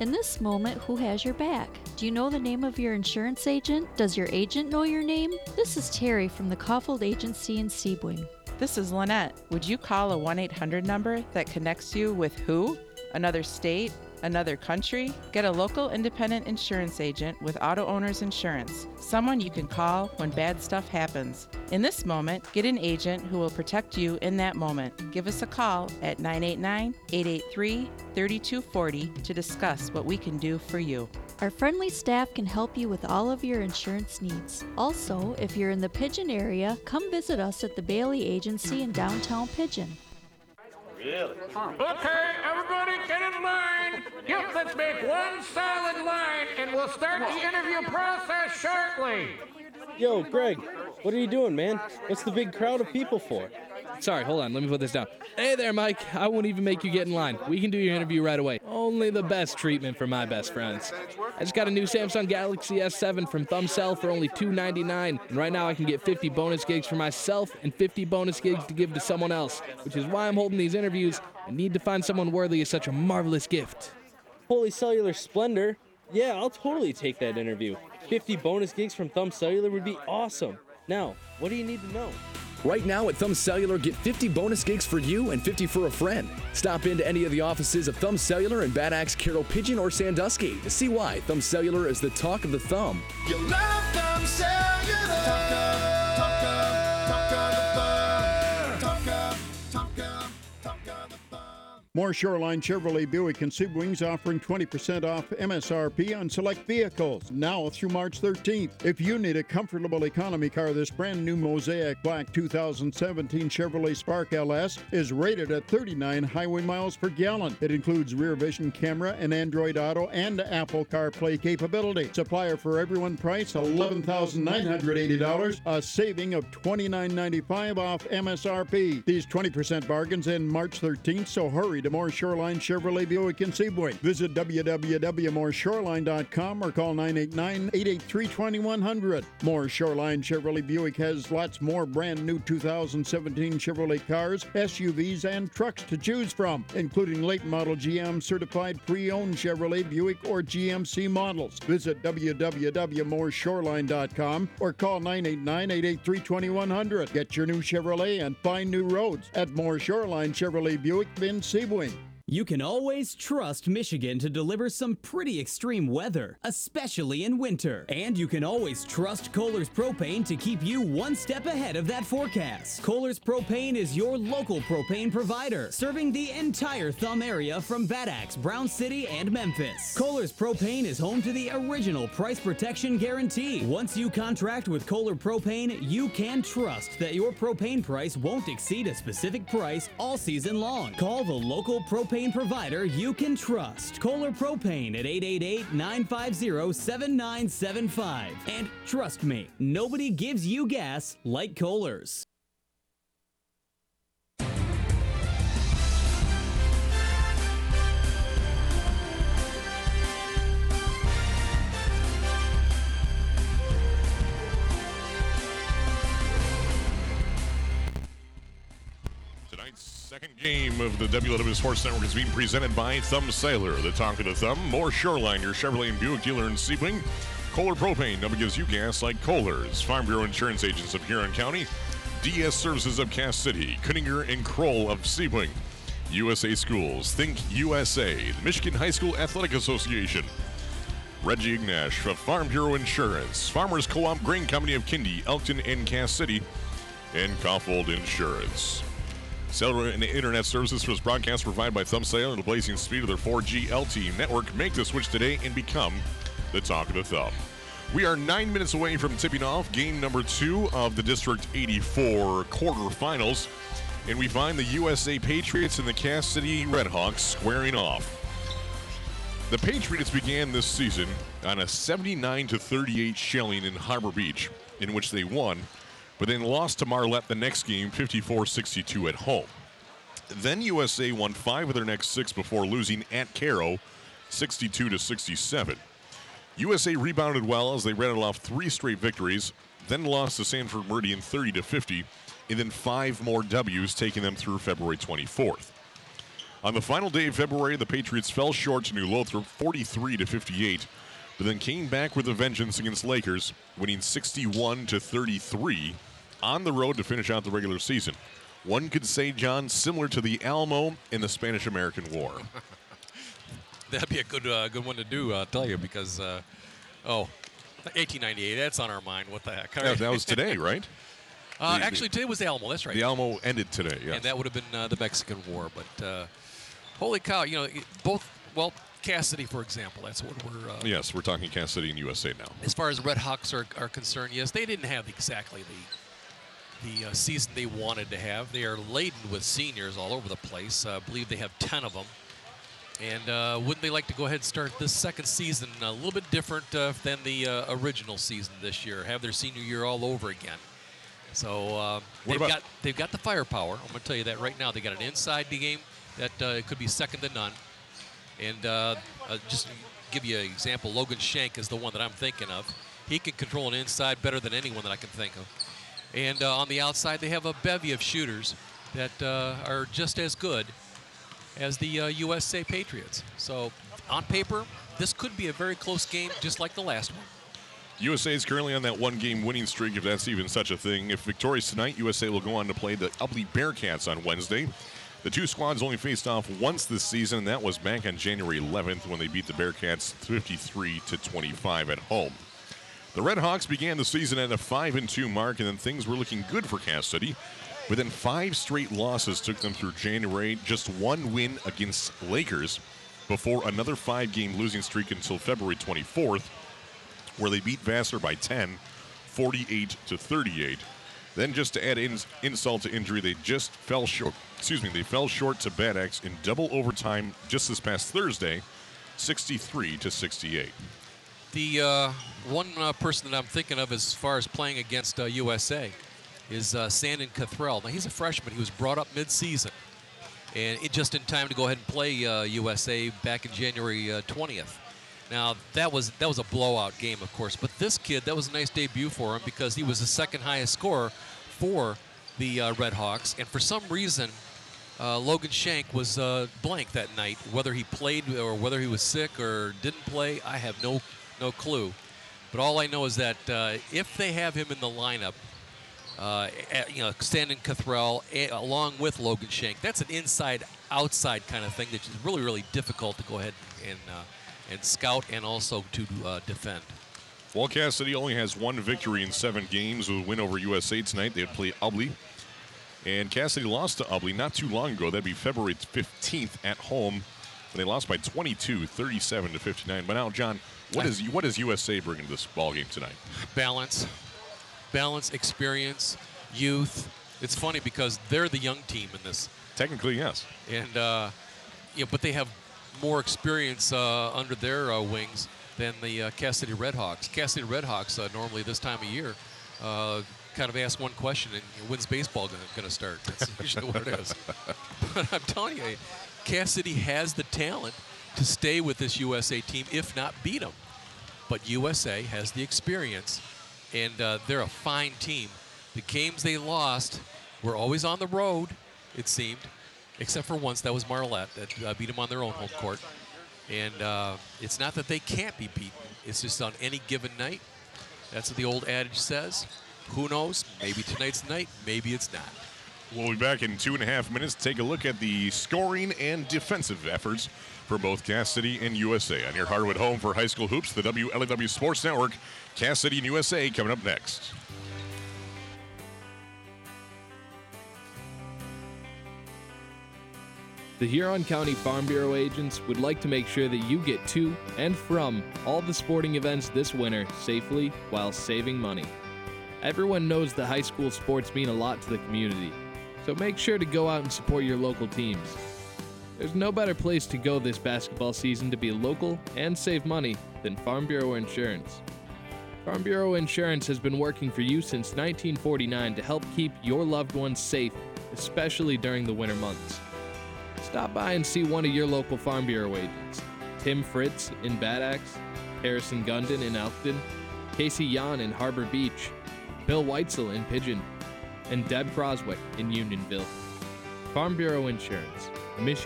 In this moment, who has your back? Do you know the name of your insurance agent? Does your agent know your name? This is Terry from the Kaufhold Agency in Sebring. This is Lynette. Would you call a 1-800 number that connects you with who? Another state? Another country? Get a local independent insurance agent with Auto Owners Insurance, someone you can call when bad stuff happens. In this moment, get an agent who will protect you in that moment. Give us a call at 989-883-3240 to discuss what we can do for you. Our friendly staff can help you with all of your insurance needs. Also, if you're in the Pigeon area, come visit us at the Bailey Agency in downtown Pigeon. Really? Okay, everybody get in line. Yep, let's make one solid line and we'll start the interview process shortly. Yo, Greg, what are you doing, man? What's the big crowd of people for? Sorry, hold on, let me put this down. Hey there, Mike. I won't even make you get in line. We can do your interview right away. Only the best treatment for my best friends. I just got a new Samsung Galaxy S7 from ThumbCell for only $299, and right now I can get 50 bonus gigs for myself and 50 bonus gigs to give to someone else, which is why I'm holding these interviews. I need to find someone worthy of such a marvelous gift. Holy cellular splendor. Yeah, I'll totally take that interview. 50 bonus gigs from Thumb Cellular would be awesome. Now, what do you need to know? Right now at Thumb Cellular, get 50 bonus gigs for you and 50 for a friend. Stop into any of the offices of Thumb Cellular in Bad Axe, Carroll, Pigeon, or Sandusky to see why Thumb Cellular is the talk of the thumb. You love Thumb Cellular. Talk of the More Shoreline Chevrolet Buick and Sebring's offering 20% off MSRP on select vehicles now through March 13th. If you need a comfortable economy car, this brand new Mosaic Black 2017 Chevrolet Spark LS is rated at 39 highway miles per gallon. It includes rear vision camera and Android Auto and Apple CarPlay capability. Supplier for everyone price $11,980, a saving of $29.95 off MSRP. These 20% bargains end March 13th, so hurry to More Shoreline Chevrolet Buick in Sebring. Visit www.moreshoreline.com or call 989-883-2100. More Shoreline Chevrolet Buick has lots more brand new 2017 Chevrolet cars, SUVs, and trucks to choose from, including late model GM certified pre-owned Chevrolet Buick or GMC models. Visit www.moreshoreline.com or call 989-883-2100. Get your new Chevrolet and find new roads at More Shoreline Chevrolet Buick in Sebring. You can always trust Michigan to deliver some pretty extreme weather, especially in winter. And you can always trust Kohler's Propane to keep you one step ahead of that forecast. Kohler's Propane is your local propane provider, serving the entire Thumb area from Bad Axe, Brown City, and Memphis. Kohler's Propane is home to the original price protection guarantee. Once you contract with Kohler Propane, you can trust that your propane price won't exceed a specific price all season long. Call the local propane provider you can trust. Kohler Propane at 888-950-7975. And trust me, nobody gives you gas like Kohler's. Second game of the WLW Sports Network is being presented by Thumb Sailor, the talk of the thumb. More Shoreline, your Chevrolet and Buick dealer in Sebring. Kohler Propane, nobody gives you gas like Kohler's. Farm Bureau Insurance Agents of Huron County. DS Services of Cass City. Kunninger and Kroll of Sebring. USA Schools, Think USA. The Michigan High School Athletic Association. Reggie Ignash of Farm Bureau Insurance. Farmers Co-op Grain Company of Kindy, Elkton, and Cass City. And Kaufhold Insurance. Cellular and internet services for this broadcast provided by Thumb Sailor and the blazing speed of their 4G LTE network. Make the switch today and become the talk of the thumb. We are 9 minutes away from tipping off game number 2 of the District 84 quarterfinals, and we find the USA Patriots and the Cass City Redhawks squaring off. The Patriots began this season on a 79-38 shelling in Harbor Beach, in which they won, but then lost to Marlette the next game, 54-62 at home. Then USA won 5 of their next 6 before losing at Cairo, 62-67. USA rebounded well as they rattled off 3 straight victories, then lost to Sanford Meridian 30-50, and then 5 more W's, taking them through February 24th. On the final day of February, the Patriots fell short to New Lothrop 43-58, but then came back with a vengeance against Lakers, winning 61-33 on the road to finish out the regular season. One could say, John, similar to the Alamo in the Spanish-American War. That'd be a good one to do, I'll tell you, because, 1898, that's on our mind. What the heck? Yeah, that was today, right? Actually, today was the Alamo. That's right. The Alamo ended today, yeah. And that would have been the Mexican War. But holy cow, Cassidy, for example, that's what we're... yes, we're talking Kansas City and USA now. As far as Red Hawks are concerned, yes, they didn't have exactly the season they wanted to have. They are laden with seniors all over the place. I believe they have 10 of them. And wouldn't they like to go ahead and start this second season a little bit different than the original season this year, have their senior year all over again? So they've got the firepower. I'm going to tell you that right now. They got an inside game that could be second to none. And just to give you an example, Logan Shank is the one that I'm thinking of. He can control an inside better than anyone that I can think of. And on the outside, they have a bevy of shooters that are just as good as the USA Patriots. So on paper, this could be a very close game, just like the last one. USA is currently on that one-game winning streak, if that's even such a thing. If victorious tonight, USA will go on to play the Ubly Bearcats on Wednesday. The two squads only faced off once this season, and that was back on January 11th when they beat the Bearcats 53-25 at home. The Red Hawks began the season at a 5-2 mark, and then things were looking good for Cass City. But then 5 straight losses took them through January, just one win against Lakers before another 5-game losing streak until February 24th, where they beat Vassar by 10, 48-38. Then just to add insult to injury, they just fell short. They fell short to Bad Axe in double overtime just this past Thursday, 63-68. The one person that I'm thinking of as far as playing against USA is Sandon Cathrell. Now, he's a freshman. He was brought up mid-season, and just in time to go ahead and play USA back in January 20th. Now, that was a blowout game, of course, but this kid, that was a nice debut for him because he was the second highest scorer for the Red Hawks, and for some reason, Logan Shank was blank that night. Whether he played or whether he was sick or didn't play, I have no clue. But all I know is that if they have him in the lineup, Sandon Cathrell along with Logan Shank, that's an inside-outside kind of thing that's really, really difficult to go ahead and scout and also to defend. Well, Cass City only has one victory in 7 games with a win over USA tonight. They would play Ubly. And Cass City lost to Ubly not too long ago. That'd be February 15th at home. And they lost by 22, 37-59. But now, John, what does USA bring to this ball game tonight? Balance, experience, youth. It's funny because they're the young team in this. Technically, yes. And but they have more experience under their wings than the Cass City Red Hawks. Cass City Red Hawks normally this time of year kind of ask one question and when's baseball going to start? That's usually what it is. But I'm telling you, Cass City has the talent to stay with this USA team, if not beat them. But USA has the experience, and they're a fine team. The games they lost were always on the road, it seemed, except for once. That was Marlette that beat them on their own home court. And it's not that they can't be beaten. It's just on any given night. That's what the old adage says. Who knows? Maybe tonight's the night. Maybe it's not. We'll be back in 2.5 minutes to take a look at the scoring and defensive efforts for both Cass City and USA. On your Hardwood home for high school hoops, the WLEW Sports Network. Cass City and USA coming up next. The Huron County Farm Bureau agents would like to make sure that you get to and from all the sporting events this winter safely while saving money. Everyone knows that high school sports mean a lot to the community, so make sure to go out and support your local teams. There's no better place to go this basketball season to be local and save money than Farm Bureau Insurance. Farm Bureau Insurance has been working for you since 1949 to help keep your loved ones safe, especially during the winter months. Stop by and see one of your local Farm Bureau agents. Tim Fritz in Bad Axe, Harrison Gundon in Elkton, Casey Yan in Harbor Beach, Bill Weitzel in Pigeon, and Deb Croswick in Unionville. Farm Bureau Insurance, Michigan.